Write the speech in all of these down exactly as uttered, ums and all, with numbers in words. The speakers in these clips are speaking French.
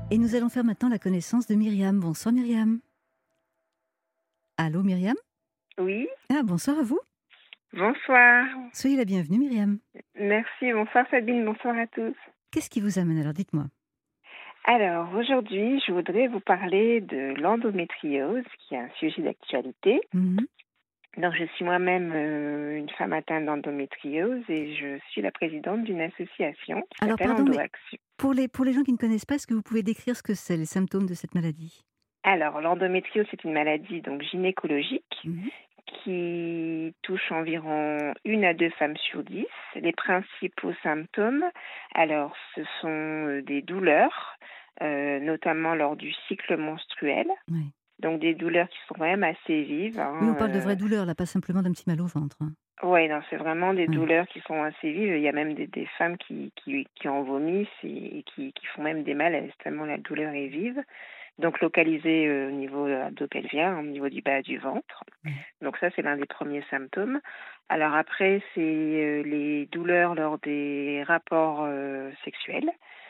Et nous allons faire maintenant la connaissance de Myriam. Bonsoir Myriam. Allô Myriam? Oui, Ah, bonsoir à vous. bonsoir. Soyez la bienvenue Myriam. Merci, bonsoir Sabine, bonsoir à tous. Qu'est-ce qui vous amène alors? Dites-moi. Alors, aujourd'hui, je voudrais vous parler de l'endométriose, qui est un sujet d'actualité. Mhm. Donc, je suis moi-même euh, une femme atteinte d'endométriose et je suis la présidente d'une association qui Alors s'appelle pardon, mais EndoAction. pour les, pour les gens qui ne connaissent pas, est-ce que vous pouvez décrire ce que c'est, les symptômes de cette maladie? Alors, l'endométriose, c'est une maladie donc gynécologique Mhm. qui touche environ une à deux femmes sur dix. Les principaux symptômes, alors, ce sont euh, des douleurs, euh, notamment lors du cycle menstruel. Ouais. Donc, des douleurs qui sont quand même assez vives. Oui, on Hein, parle de vraies euh. douleurs, là, pas simplement d'un petit mal au ventre, hein. Ouais, non, c'est vraiment des Ouais. douleurs qui sont assez vives. Il y a même des, des femmes qui, qui, qui en vomissent et, et qui, qui font même des malaises, tellement la douleur est vive. Donc, localisée euh, au niveau abdo-pelvien, au niveau du bas du ventre. Ouais. Donc ça, c'est l'un des premiers symptômes. Alors après, c'est euh, les douleurs lors des rapports euh, sexuels.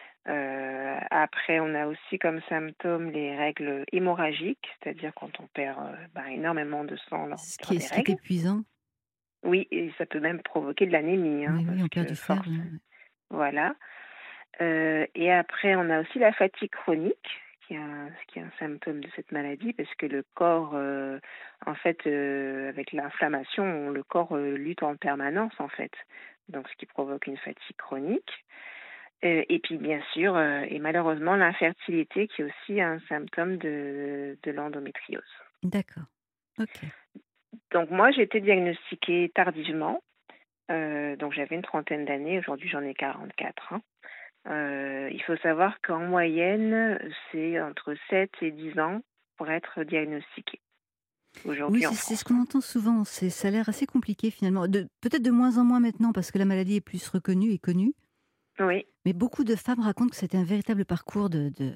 Euh, après, on a aussi comme symptômes les règles hémorragiques, c'est-à-dire quand on perd euh, bah, énormément de sang lors, Ce lors qui est, des ce qui est règles. épuisant. Oui, et ça peut même provoquer de l'anémie, hein, Oui, oui, parce on perd du que fer. force, Oui, oui. voilà. Euh, et après, on a aussi la fatigue chronique, qui est un, qui est un symptôme de cette maladie, parce que le corps, euh, en fait, euh, avec l'inflammation, le corps euh, lutte en permanence, en fait. Donc, ce qui provoque une fatigue chronique. Euh, et puis, bien sûr, euh, et malheureusement, l'infertilité, qui est aussi un symptôme de, de l'endométriose. D'accord. Ok. Donc, moi, j'ai été diagnostiquée tardivement. Euh, donc, j'avais une trentaine d'années. Aujourd'hui, j'en ai quarante-quatre. Hein. Euh, il faut savoir qu'en moyenne, c'est entre sept et dix ans pour être diagnostiqué Oui, aujourd'hui en c'est c'est ce France. qu'on entend souvent. C'est, ça a l'air assez compliqué finalement. De, peut-être de moins en moins maintenant parce que la maladie est plus reconnue et connue. Oui, Mais beaucoup de femmes racontent que c'était un véritable parcours de, de,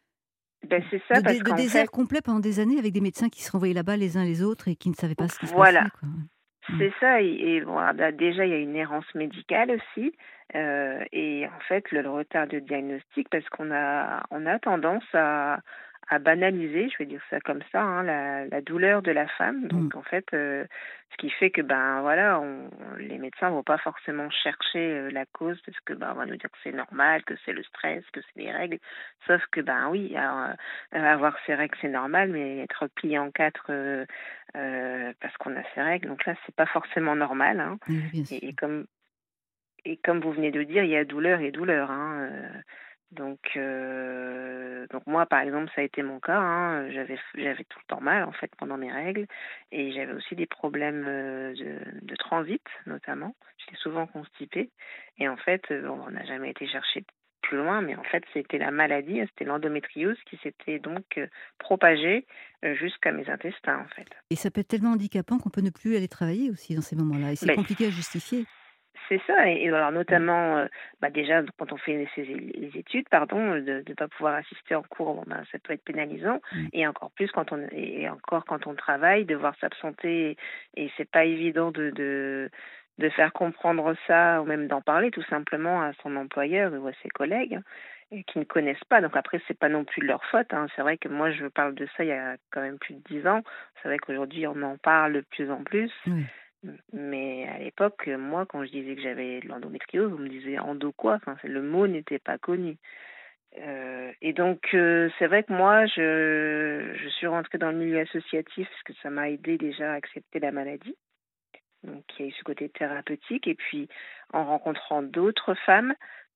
ben c'est de, ça parce dé- de qu'en désert fait, complet pendant des années avec des médecins qui se renvoyaient là-bas les uns les autres et qui ne savaient pas ce qui se voilà, passait, quoi. Ouais. Mm. c'est ça. Et, et bon, ah ben déjà, il y a une errance médicale aussi. Euh, et en fait, le, le retard de diagnostic, parce qu'on a, on a tendance à, à banaliser, je vais dire ça comme ça, hein, la, la douleur de la femme. Mm. Donc, en fait, euh, ce qui fait que, ben voilà, on, les médecins vont pas forcément chercher euh, la cause, parce que, ben, on va nous dire que c'est normal, que c'est le stress, que c'est les règles. Sauf que, ben oui, alors, euh, avoir ses règles, c'est normal, mais être plié en quatre euh, euh, parce qu'on a ses règles, donc là, c'est pas forcément normal. Hein. Oui, oui, bien Et, sûr. et comme et comme vous venez de dire, il y a douleur et douleur. Hein, euh, donc, euh, donc moi, par exemple, ça a été mon cas. Hein, j'avais, j'avais tout le temps mal en fait pendant mes règles, et j'avais aussi des problèmes euh, de, de transit, notamment. J'étais souvent constipée, et en fait, euh, bon, on n'a jamais été chercher plus loin, mais en fait, c'était la maladie, c'était l'endométriose qui s'était donc euh, propagée euh, jusqu'à mes intestins, en fait. Et ça peut être tellement handicapant qu'on peut ne plus aller travailler aussi dans ces moments-là. Et c'est Ben, compliqué à justifier. c'est ça, et, et alors Mm. notamment, euh, bah déjà quand on fait ses- les études, pardon, euh, de ne pas pouvoir assister en cours, bon, ben, ça peut être pénalisant, Mm. et encore plus quand on et encore quand on travaille, devoir s'absenter, et c'est pas évident de, de de faire comprendre ça ou même d'en parler tout simplement à son employeur ou à ses collègues, hein, et qui ne connaissent pas. Donc après, c'est pas non plus de leur faute. Hein. C'est vrai que moi, je parle de ça il y a quand même plus de dix ans. C'est vrai qu'aujourd'hui, on en parle de plus en plus. Oui. M mais à l'époque, heu, moi, quand je disais que j'avais de l'endométriose, on me disait: «Endo quoi?» Enfin, c'est le mot n'était pas connu. Heu et donc heu, c'est vrai que moi, je je suis rentrée dans le milieu associatif parce que ça m'a aidé déjà à accepter la maladie. Donc il y a eu ce côté thérapeutique, et puis en rencontrant d'autres femmes,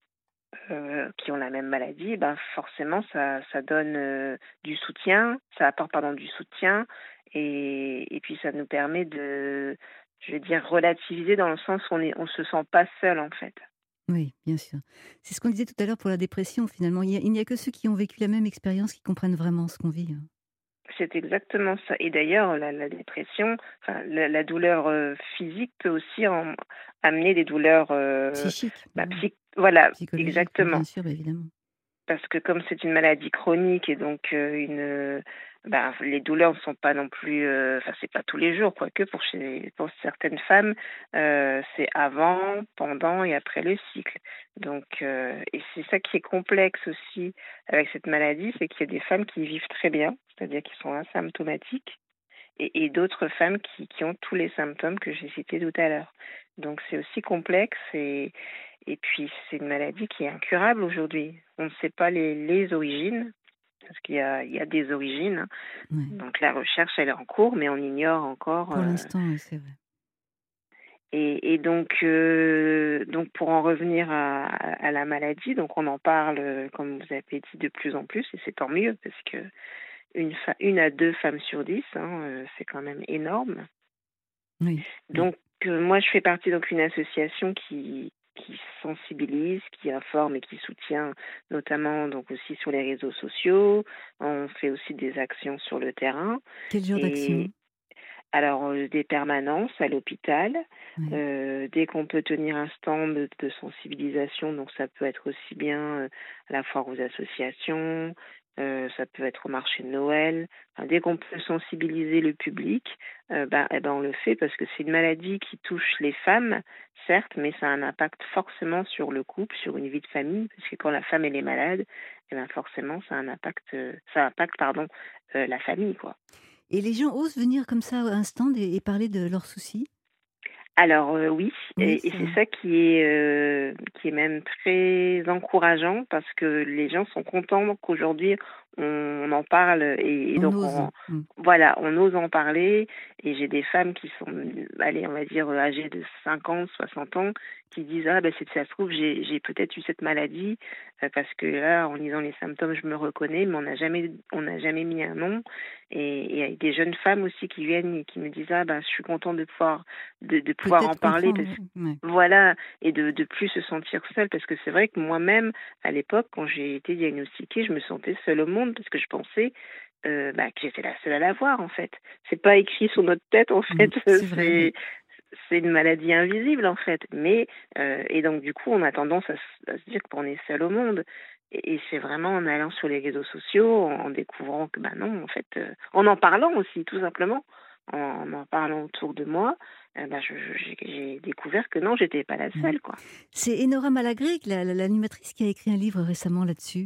heu, qui ont la même maladie, ben, forcément ça ça donne, heu, du soutien, ça apporte, pardon, du soutien, et et puis ça nous permet de, je vais dire, relativiser dans le sens où on est on se sent pas seul, en fait. Oui, bien sûr. C'est ce qu'on disait tout à l'heure pour la dépression, finalement. Il y a- il n'y a, que ceux qui ont vécu la même expérience qui comprennent vraiment ce qu'on vit, hein. C'est exactement ça, et d'ailleurs la la dépression, enfin la la douleur, heu, physique peut aussi en amener des douleurs, heu, Psychique, bah bah, oui. psy voilà, Psychologique, oui, exactement. bien sûr, bah évidemment. Parce que comme c'est une maladie chronique et donc heu, une, heu, bah, les douleurs ne sont pas non plus, heu, enfin c'est pas tous les jours, quoique pour chez pour certaines femmes, heu, c'est avant, pendant et après le cycle. Donc heu et c'est ça qui est complexe aussi avec cette maladie, c'est qu'il y a des femmes qui vivent très bien, c'est-à-dire qui sont asymptomatiques et et d'autres femmes qui qui ont tous les symptômes que j'ai cités tout à l'heure. Donc c'est aussi complexe et et puis c'est une maladie qui est incurable aujourd'hui. On ne sait pas les les origines, parce qu'il y a il y a des origines, hein. Ouais. Donc la recherche, elle est en cours, mais on ignore encore, Pour heu l'instant, oui, c'est vrai. et et donc heu, donc pour en revenir à à la maladie, donc on en parle, heu, comme vous avez dit, de plus en plus et c'est tant mieux parce que une fa une à deux femmes sur dix, hein, heu, c'est quand même énorme. Oui, oui. Donc, heu, moi, je fais partie donc une association qui qui sensibilise, qui informe et qui soutient, notamment donc aussi sur les réseaux sociaux. On fait aussi des actions sur le terrain Quel genre et d'action? alors, heu, des permanences à l'hôpital, Oui. heu, dès qu'on peut tenir un stand de de sensibilisation, donc ça peut être aussi bien, heu, à la foire aux associations, heu, ça peut être au marché de Noël. Enfin, dès qu'on peut sensibiliser le public, heu, ben et ben, on le fait parce que c'est une maladie qui touche les femmes, certes, mais ça a un impact forcément sur le couple, sur une vie de famille, parce que quand la femme elle est malade, et ben, forcément ça a un impact, heu, ça impacte pardon, heu, la famille, quoi. Et les gens osent venir comme ça à un stand et et parler de leurs soucis? Alors, heu, oui Oui, et et c'est c'est vrai. ça qui est, heu, qui est même très encourageant parce que les gens sont contents qu'aujourd'hui on en parle et et On donc ose. on Mmh. voilà, on ose en parler et j'ai des femmes qui sont, allez, on va dire, âgées de cinquante, soixante ans qui disent: «Ah, bah, si ça se trouve, j'ai j'ai peut-être eu cette maladie, heu, parce que là, en lisant les symptômes, je me reconnais, mais on n'a jamais on n'a jamais mis un nom» et et des jeunes femmes aussi qui viennent et qui me disent: «Ah, bah, je suis contente de pouvoir de de pouvoir en Peut-être parler parce comprendre, ouais. voilà et de de plus se sentir seule parce que c'est vrai que moi-même, à l'époque, quand j'ai été diagnostiquée, je me sentais seule au monde parce que je pensais, heu, bah, que j'étais la seule à l'avoir, en fait. C'est pas écrit sur notre tête, en Mmh. fait, C'est vrai, oui. c'est c'est une maladie invisible, en fait, mais heu et donc du coup, on a tendance à se à se dire qu'on est seul au monde et et c'est vraiment en allant sur les réseaux sociaux, en en découvrant que, bah, non, en fait, heu en en parlant aussi, tout simplement, en en en parlant autour de moi, eh bah, je je j'ai j'ai découvert que non, j'étais pas la Ouais. seule, quoi. C'est Enora Malagré, la la l'animatrice qui a écrit un livre récemment là-dessus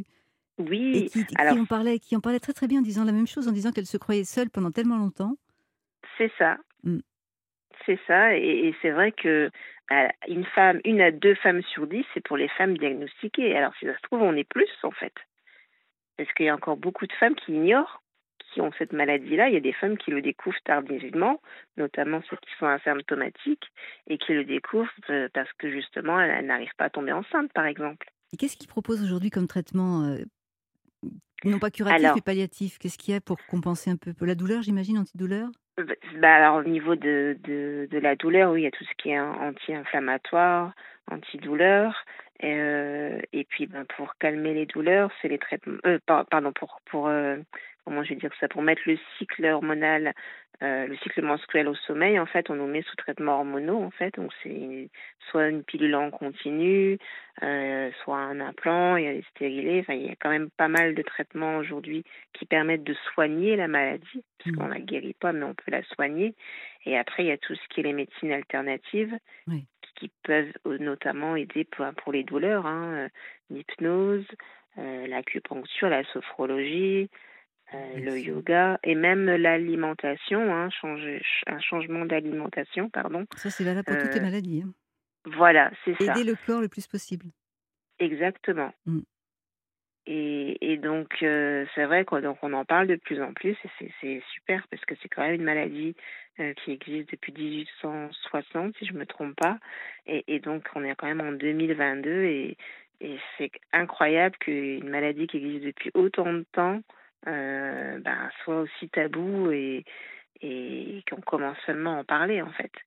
et Oui, qui alors qui en parlait qui en parlait très, très bien en disant la même chose, en disant qu'elle se croyait seule pendant tellement longtemps. c'est ça, Mmh. c'est ça et et c'est vrai que, bah, une femme une à deux femmes sur dix, c'est pour les femmes diagnostiquées. Alors si ça se trouve, on est plus, en fait, parce qu'il y a encore beaucoup de femmes qui ignorent, qui ont cette maladie-là. Il y a des femmes qui le découvrent tardivement, notamment ceux qui sont asymptomatiques et qui le découvrent, heu, parce que justement, elles elles n'arrivent pas à tomber enceinte, par exemple. Et qu'est-ce qu'ils proposent aujourd'hui comme traitement, heu, non pas curatif, mais Alors palliatif? Qu'est-ce qu'il y a pour compenser un peu peu la douleur, j'imagine, antidouleur? Heu, b bah, alors au niveau de de de la douleur, oui, il y a tout ce qui est an anti-inflammatoire, antidouleur, heu et puis, ben, pour calmer les douleurs, c'est les traitements heu, par pardon, pour pour, heu, comment je vais dire ça? Pour mettre le cycle hormonal, heu, le cycle menstruel au sommeil, en fait, on nous met sous traitements hormonaux, en fait, donc c'est soit une pilule en continu, heu, soit un implant, il y a les stérilés, enfin, il y a quand même pas mal de traitements aujourd'hui qui permettent de soigner la maladie, parce qu'on Mmh. la guérit pas, mais on peut la soigner. Et après, il y a tout ce qui est les médecines alternatives Oui. qui peuvent euh, notamment aider pour, pour les douleurs, hein, euh, l'hypnose, euh, l'acupuncture, la sophrologie, euh, Bien le sûr. yoga et même l'alimentation, hein, changer, un changement d'alimentation, pardon. Ça, c'est valable pour toutes les Euh, maladies, hein. voilà, c'est ça, Aider le corps le plus possible. exactement. Mmh. Et, et donc, euh, c'est vrai quoi, donc on en parle de plus en plus et c'est c'est super parce que c'est quand même une maladie euh, qui existe depuis dix-huit cent soixante, si je me trompe pas. Et, et donc, on est quand même en deux mille vingt-deux et, et c'est incroyable qu'une maladie qui existe depuis autant de temps euh, ben, soit aussi tabou et, et qu'on commence seulement à en parler, en fait.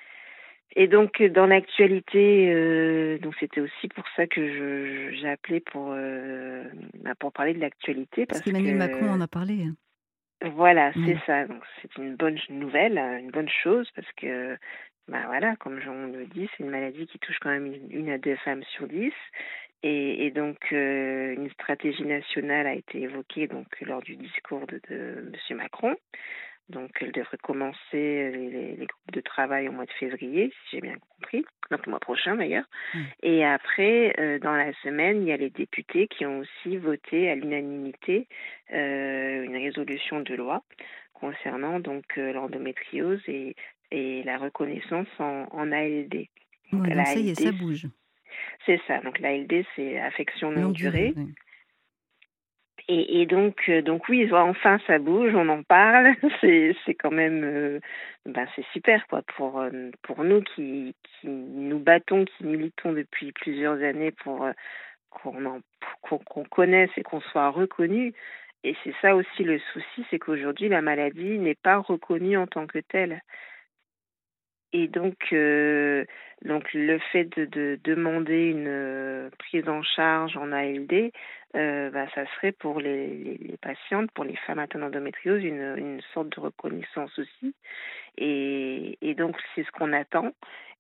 Et donc, euh, dans l'actualité, heu, donc c'était aussi pour ça que je j'ai appelé pour, heu, bah, pour parler de l'actualité Parce parce qu'Emmanuel Macron en que a parlé, hein. voilà, c'est Oui. ça. Donc c'est une bonne ch nouvelle, heu, une bonne chose parce que, bah, voilà, comme je on le dit, c'est une maladie qui touche quand même une une à deux femmes sur dix Et, et donc, euh, une stratégie nationale a été évoquée donc lors du discours de, de M. Macron. Donc, elle devrait commencer les, les- les groupes de travail au mois de février, si j'ai bien compris, donc le mois prochain d'ailleurs. Oui. Et après, euh, dans la semaine, il y a les députés qui ont aussi voté à l'unanimité euh, une résolution de loi concernant donc euh, l'endométriose et, et la reconnaissance en, en A L D. Donc, Ouais, donc ça y est, ça l'A L D, bouge. c'est ça. Donc, l'A L D, c'est affection longue Longue durée, durée. oui. Et, et donc, euh, donc oui, enfin ça bouge, on en parle. C'est, c'est quand même, euh, ben c'est super quoi pour euh, pour nous qui qui nous battons, qui militons depuis plusieurs années pour euh, qu'on en qu'on, qu'on connaisse et qu'on soit reconnu. Et c'est ça aussi le souci, c'est qu'aujourd'hui la maladie n'est pas reconnue en tant que telle. Et donc, euh, donc le fait de, de demander une euh, prise en charge en A L D, euh, bah, ça serait pour les, les, les patientes, pour les femmes atteintes d'endométriose, une, une sorte de reconnaissance aussi. Et, et donc, c'est ce qu'on attend.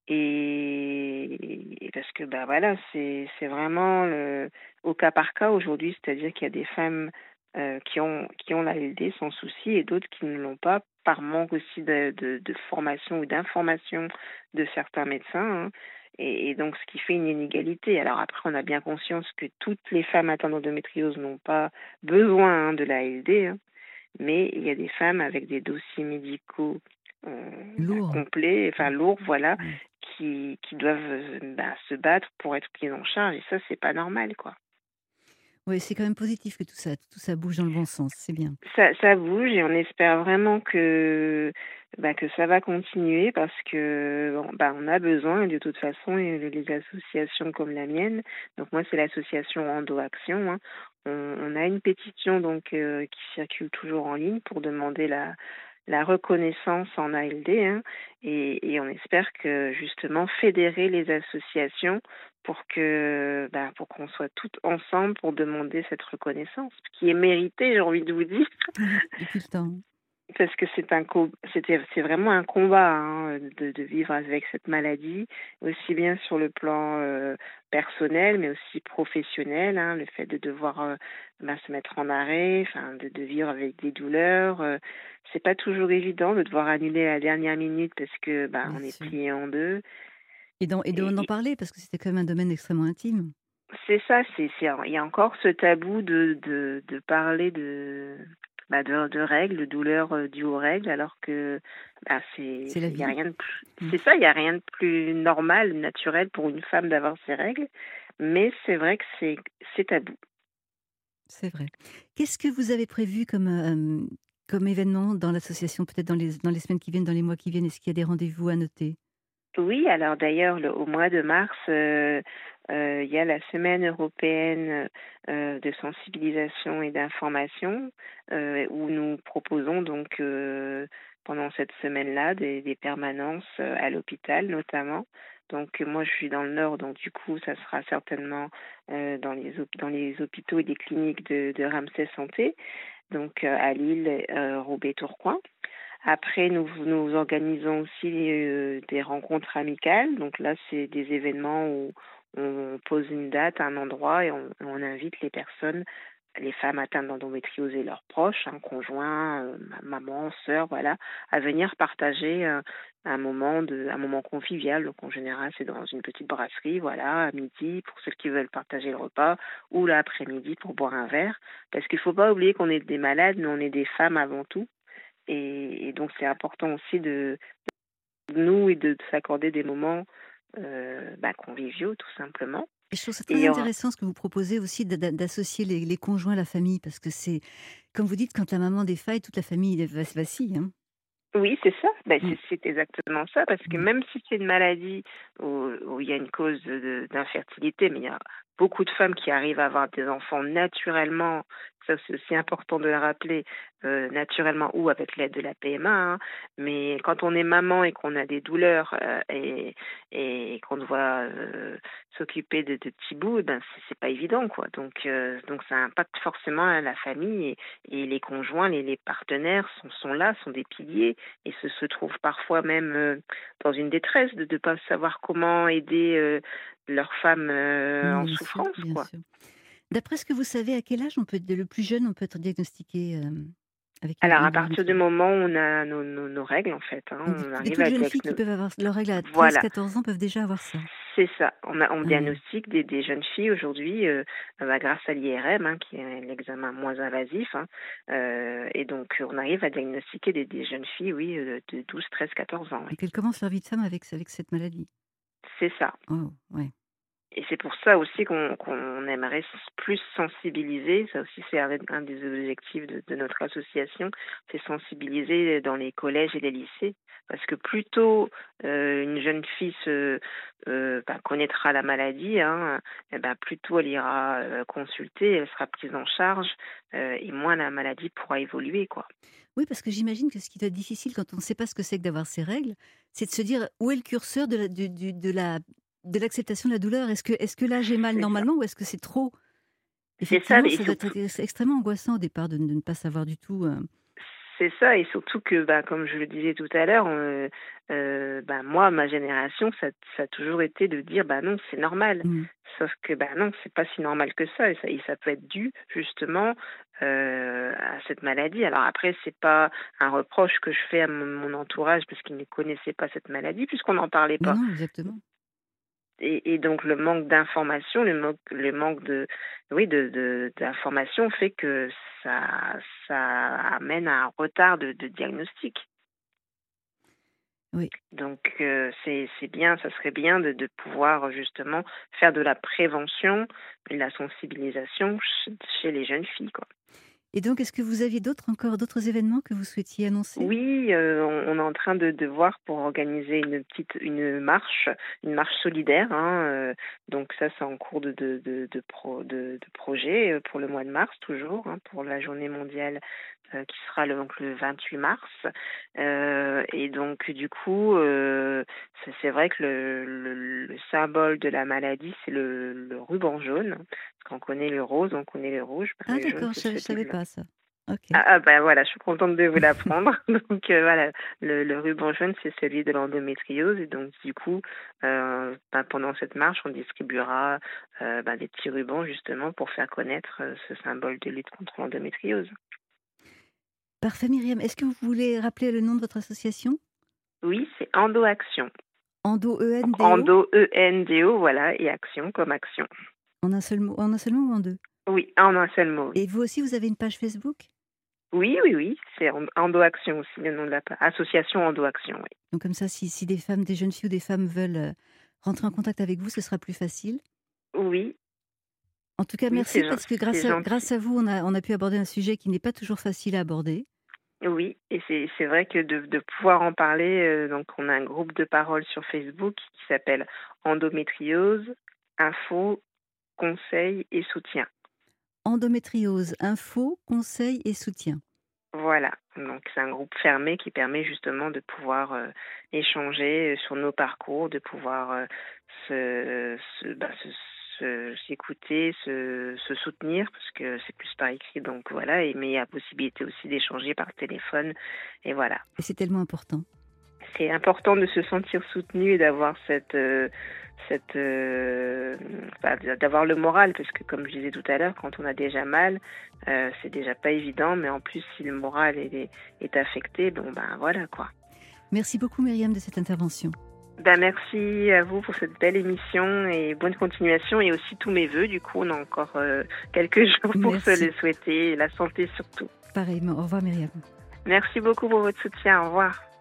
Et, et parce que, bah voilà, c'est c'est vraiment le- au cas par cas aujourd'hui, c'est-à-dire qu'il y a des femmes euh, qui ont qui ont l'A L D sans souci et d'autres qui ne l'ont pas par manque aussi de, de, de formation ou d'information de certains médecins, hein. Et, et donc, ce qui fait une inégalité. Alors après, on a bien conscience que toutes les femmes atteintes d'endométriose n'ont pas besoin hein, de l'A L D, hein, mais il y a des femmes avec des dossiers médicaux euh, bah, Lourd. complets, enfin lourds, voilà, Oui. qui, qui doivent euh, bah, se battre pour être prises en charge. Et ça, c'est pas normal, quoi. Oui, c'est quand même positif que tout ça, tout ça bouge dans le bon sens, c'est bien. Ça, ça bouge et on espère vraiment que, bah, que ça va continuer parce que bon, bah, on a besoin et de toute façon et les les associations comme la mienne, donc moi c'est l'association Endo Action, hein, on, on a une pétition donc euh, qui circule toujours en ligne pour demander la, la reconnaissance en A L D, hein, et, et on espère que justement fédérer les associations pour que bah, pour qu'on soit toutes ensemble pour demander cette reconnaissance qui est méritée, j'ai envie de vous dire, Oui, depuis le temps. parce que c'est un co- c'était c'est vraiment un combat hein, de, de vivre avec cette maladie, aussi bien sur le plan euh, personnel mais aussi professionnel, hein, le fait de devoir euh, bah, se mettre en arrêt, enfin de, de vivre avec des douleurs, euh, c'est pas toujours évident de devoir annuler à la dernière minute parce que bah Bien on est sûr. plié en deux. Et d'en et d'en Et, d'en parler parce que c'était quand même un domaine extrêmement intime. c'est ça, c'est, c'est, il y a encore ce tabou de, de, de parler de, bah de, de règles, de douleurs euh, dues aux règles, alors que bah, c'est, C'est la c'est, y a vie. rien de plus, Mmh. c'est ça, il n'y a rien de plus normal, naturel pour une femme d'avoir ses règles, mais c'est vrai que c'est, c'est tabou. C'est vrai. Qu'est-ce que vous avez prévu comme, hem, comme événement dans l'association, peut-être dans les dans les semaines qui viennent, dans les mois qui viennent? Est-ce qu'il y a des rendez-vous à noter? Oui, alors d'ailleurs, le- au mois de mars, euh, euh, il y a la semaine européenne euh, de sensibilisation et d'information euh, où nous proposons donc euh, pendant cette semaine-là des, des permanences euh, à l'hôpital notamment. Donc euh, moi je suis dans le nord, donc du coup ça sera certainement euh, dans les hôp- dans les hôpitaux et les cliniques de, de Ramsay Santé, donc euh, à Lille, euh, Roubaix, Tourcoing. Après, nous, nous organisons aussi euh, des rencontres amicales. Donc là, c'est des événements où on pose une date, un endroit et on, on invite les personnes, les femmes atteintes d'endométriose et leurs proches, un conjoint, euh, maman, sœur, voilà, à venir partager euh, un moment de, un moment convivial. Donc en général, c'est dans une petite brasserie, voilà, à midi pour ceux qui veulent partager le repas ou l'après-midi pour boire un verre. Parce qu'il ne faut pas oublier qu'on est des malades, mais on est des femmes avant tout. Et, et donc, c'est important aussi de nous et de, de s'accorder des moments euh, bah, conviviaux, tout simplement. Et je trouve ça Et il très y aura, intéressant ce que vous proposez aussi d'a d'a d'associer les les conjoints, la famille, parce que c'est comme vous dites, quand la maman défaille, toute la famille va vacille, hein. oui, c'est ça. Ben, Mmh. c'est c'est exactement ça, parce que Ouais. même si c'est une maladie où, où il y a une cause de- d'infertilité, mais il y a beaucoup de femmes qui arrivent à avoir des enfants naturellement, ça c'est aussi important de le rappeler, euh, naturellement ou avec l'aide de la P M A, hein. Mais quand on est maman et qu'on a des douleurs euh, et, et qu'on doit euh, s'occuper de, de petits bouts, eh ben c'est c'est pas évident, quoi. Donc, euh, donc ça impacte forcément la famille et, et les conjoints, les, les partenaires sont, sont là, sont des piliers et se, se trouvent parfois même euh, dans une détresse de ne pas savoir comment aider euh, leurs femmes euh, Mmh, en bien sûr, souffrance, bien quoi. sûr. D'après ce que vous savez, à quel âge on peut le plus jeune, on peut être diagnostiqué, hem, avec une Alors, à partir du endométriose? moment où on a nos, nos, nos règles, en fait, hein, Donc des on des arrive toutes à jeunes filles qui diagnostiquer. peuvent avoir leurs règles à treize Voilà. quatorze ans peuvent déjà avoir ça? C'est ça. On, a, on Ah oui. diagnostique des, des jeunes filles aujourd'hui euh, bah, grâce à l'I R M, hein, qui est l'examen moins invasif. Hein, euh, et donc, on arrive à diagnostiquer des, des jeunes filles, oui, euh, de douze, treize, quatorze ans. Oui. Donc elles commencent leur vie de femme avec avec cette maladie? C'est ça. Oh, ouais. Et c'est pour ça aussi qu'on qu'on aimerait s- plus sensibiliser. Ça aussi, c'est un, un des objectifs de, de notre association, c'est sensibiliser dans les collèges et les lycées. Parce que plus tôt euh, une jeune fille se, euh, ben, connaîtra la maladie, hein, et ben, plus tôt elle ira euh, consulter, elle sera prise en charge, euh, et moins la maladie pourra évoluer, quoi. Oui, parce que j'imagine que ce qui doit être difficile quand on ne sait pas ce que c'est que d'avoir ces règles, c'est de se dire où est le curseur de la du du de la de l'acceptation de la douleur? Est-ce que est-ce que là j'ai mal C'est ça. normalement ou est-ce que c'est trop? C'est ça, Effectivement, et ça doit surtout, être ex extrêmement angoissant au départ de ne de ne pas savoir du tout, heu c'est ça, et surtout que, bah, comme je le disais tout à l'heure, heu heu, bah, moi, ma génération, ça ça a toujours été de dire: «Bah, non, c'est normal». mmh. Sauf que, bah, non, c'est pas si normal que ça, et ça et ça peut être dû justement, heu, à cette maladie. Alors après, c'est pas un reproche que je fais à mon mon entourage parce qu'ils ne connaissaient pas cette maladie puisqu'on n'en parlait Mais pas. non, exactement. Et et donc le manque d'information, le manque le manque de oui, de de d'information fait que ça ça amène à un retard de de diagnostic. Oui. Donc heu, c'est c'est bien, ça serait bien de de pouvoir euh, justement faire de la prévention et de la sensibilisation ch chez les jeunes filles, quoi. Et donc est-ce que vous aviez d'autres encore d'autres événements que vous souhaitiez annoncer? Oui, heu, on on est en train de de voir pour organiser une petite une marche, une marche solidaire, hein, heu, donc ça, c'est en cours de de de de pro de de projet, heu, pour le mois de mars toujours, hein, pour la journée mondiale, heu, qui sera le donc le vingt-huit mars, heu et donc du coup, heu, c'est c'est vrai que le le le symbole de la maladie, c'est le le ruban jaune, parce qu'on connaît le rose, on connaît le rouge, bah, Ah le jaune, d'accord, je c'est savais je savais celui-là. pas ça. OK. Ah ah, bah, voilà, je suis contente de vous l'apprendre. Donc heu, voilà, le le ruban jaune, c'est celui de l'endométriose, et donc du coup, heu, bah, pendant cette marche, on distribuera, heu, bah, des petits rubans justement pour faire connaître, heu, ce symbole de lutte contre l'endométriose. Parfait Myriam. Est-ce que vous voulez rappeler le nom de votre association? Oui, c'est Endo Action. Endo, E N Donc D O? Endo, E N D O, voilà, et Action comme action. En un seul mot en un seul mot ou en deux? Oui, en un seul mot, oui. Et vous aussi, vous avez une page Facebook? Oui, oui, oui, c'est En Endo Action aussi le nom de la pa association Endo Action, oui. Donc comme ça, si si des femmes, des jeunes filles ou des femmes veulent, heu, rentrer en contact avec vous, ce sera plus facile. Oui, En tout cas, oui, merci c'est gen parce que c'est grâce à gentil. grâce à vous, on a on a pu aborder un sujet qui n'est pas toujours facile à aborder. Oui, et c'est c'est vrai que de de pouvoir en parler, heu, donc on a un groupe de parole sur Facebook qui s'appelle Endométriose, info, conseils et soutien. Endométriose, info, conseils et soutien. Voilà, donc c'est un groupe fermé qui permet justement de pouvoir, heu, échanger, heu, sur nos parcours, de pouvoir, heu, se se bah, se se s'écouter, se se soutenir parce que c'est plus par écrit, donc voilà, et mais il y a possibilité aussi d'échanger par téléphone, et voilà. Et c'est tellement important. C'est important de se sentir soutenu et d'avoir cette, heu, cette, heu, enfin, d'avoir le moral, parce que comme je disais tout à l'heure, quand on a déjà mal, heu, c'est déjà pas évident, mais en plus si le moral est est est affecté, bon, ben, voilà, quoi. Merci beaucoup Myriam de cette intervention. Ben, merci à vous pour cette belle émission et bonne continuation, et aussi tous mes vœux. Du coup, on a encore, heu, quelques jours pour se Merci. les souhaiter, et la santé surtout. Pareillement. Au revoir Myriam. Merci beaucoup pour votre soutien. Au revoir.